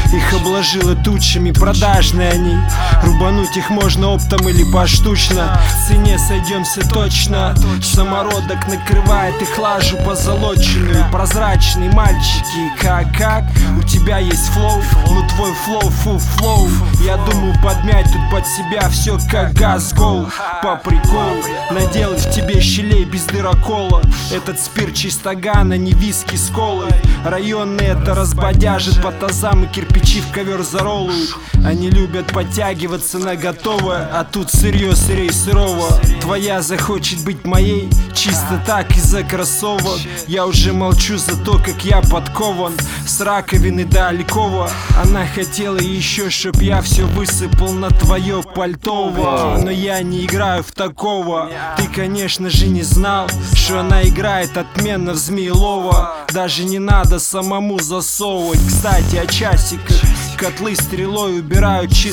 Их обложило тучами, продажные они. Рубануть их можно оптом или поштучно. В цене сойдемся точно. Самородок накрывает их лажу позолоченную. Прозрачные мальчики, как? У тебя есть флоу, но твой флоу. Я думаю подмять тут под себя все как газ гоу. По приколу наделать в тебе щелей без дырокола. Этот спирт чистогана, не виски с колой. Районные это разбодяжит по тазам и кирпичи в ковер заролуют. Они любят подтягиваться на готовое, а тут сырье сырей сырого. Твоя захочет быть моей чисто так из-за кроссовок. Я уже молчу за то, как я подкован с раковины до Алькова. Она хотела еще, чтоб я все высыпал на твое пальтово. Но я не играю в такого. Ты, конечно же, не знал, что она играет отменно в Змеелова. Даже не надо самому засовывать. Кстати, о часиках. Котлы стрелой убирают чисто